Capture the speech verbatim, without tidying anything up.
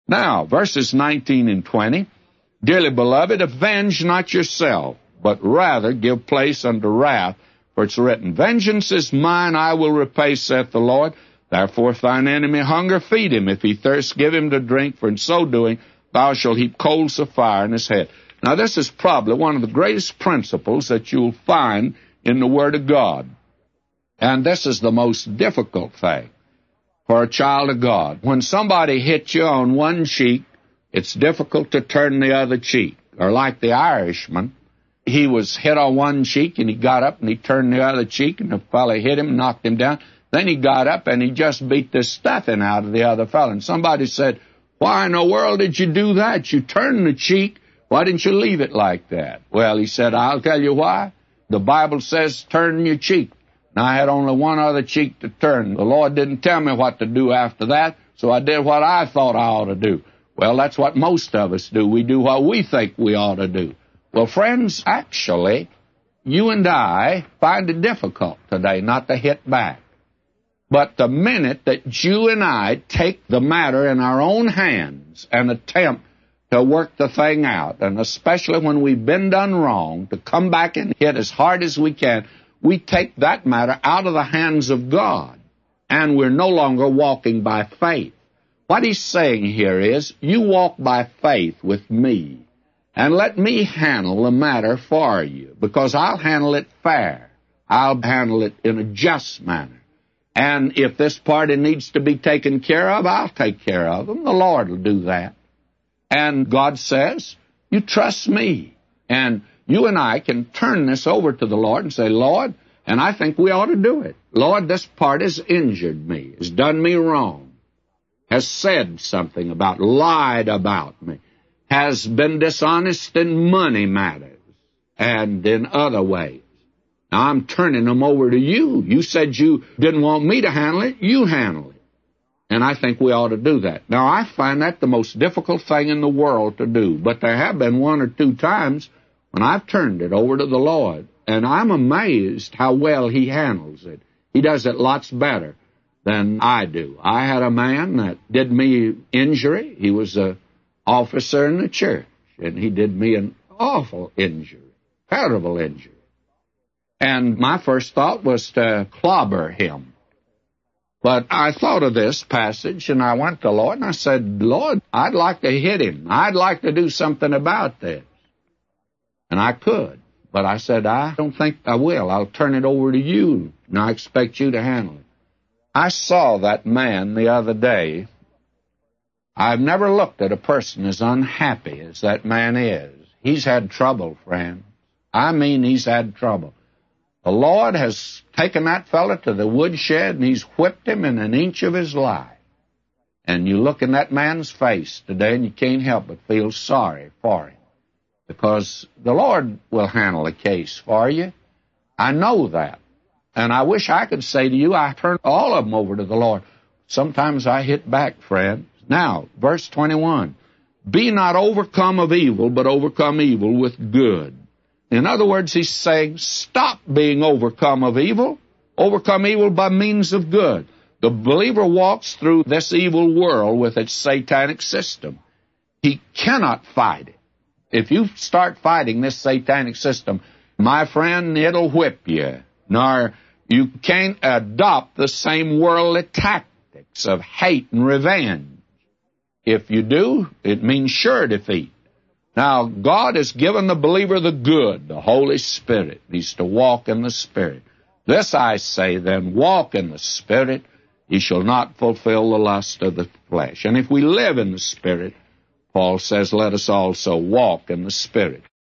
Now, verses nineteen and twenty, Dearly beloved, avenge not yourself, but rather give place unto wrath, for it's written, Vengeance is mine, I will repay, saith the Lord. Therefore, if thine enemy hunger, feed him. If he thirst, give him to drink, for in so doing thou shalt heap coals of fire in his head. Now, this is probably one of the greatest principles that you'll find in the Word of God. And this is the most difficult thing for a child of God. When somebody hits you on one cheek, it's difficult to turn the other cheek. Or like the Irishman, he was hit on one cheek, and he got up and he turned the other cheek, and the fellow hit him, knocked him down. Then he got up and he just beat the stuffing out of the other fellow. And somebody said, Why in the world did you do that? You turned the cheek. Why didn't you leave it like that? Well, he said, I'll tell you why. The Bible says turn your cheek. And I had only one other cheek to turn. The Lord didn't tell me what to do after that, so I did what I thought I ought to do. Well, that's what most of us do. We do what we think we ought to do. Well, friends, actually, you and I find it difficult today not to hit back. But the minute that you and I take the matter in our own hands and attempt to work the thing out, and especially when we've been done wrong, to come back and hit as hard as we can, we take that matter out of the hands of God, and we're no longer walking by faith. What he's saying here is, you walk by faith with me, and let me handle the matter for you, because I'll handle it fair. I'll handle it in a just manner. And if this party needs to be taken care of, I'll take care of them. The Lord will do that. And God says, you trust me. And you and I can turn this over to the Lord and say, Lord, and I think we ought to do it. Lord, this party has injured me, has done me wrong, has said something about, lied about me, has been dishonest in money matters and in other ways. Now, I'm turning them over to you. You said you didn't want me to handle it. You handle it. And I think we ought to do that. Now, I find that the most difficult thing in the world to do. But there have been one or two times when I've turned it over to the Lord, and I'm amazed how well he handles it. He does it lots better than I do. I had a man that did me injury. He was an officer in the church, and he did me an awful injury, terrible injury. And my first thought was to clobber him. But I thought of this passage, and I went to the Lord, and I said, Lord, I'd like to hit him. I'd like to do something about this. And I could. But I said, I don't think I will. I'll turn it over to you, and I expect you to handle it. I saw that man the other day. I've never looked at a person as unhappy as that man is. He's had trouble, friend. I mean, he's had trouble. The Lord has taken that fellow to the woodshed, and he's whipped him in an inch of his life. And you look in that man's face today, and you can't help but feel sorry for him. Because the Lord will handle the case for you. I know that. And I wish I could say to you, I turn all of them over to the Lord. Sometimes I hit back, friends. Now, verse twenty-one. Be not overcome of evil, but overcome evil with good. In other words, he's saying, stop being overcome of evil. Overcome evil by means of good. The believer walks through this evil world with its satanic system. He cannot fight it. If you start fighting this satanic system, my friend, it'll whip you. Nor you can't adopt the same worldly tactics of hate and revenge. If you do, it means sure defeat. Now, God has given the believer the good, the Holy Spirit. He's to walk in the Spirit. This I say, then, walk in the Spirit. Ye shall not fulfill the lust of the flesh. And if we live in the Spirit, Paul says, let us also walk in the Spirit.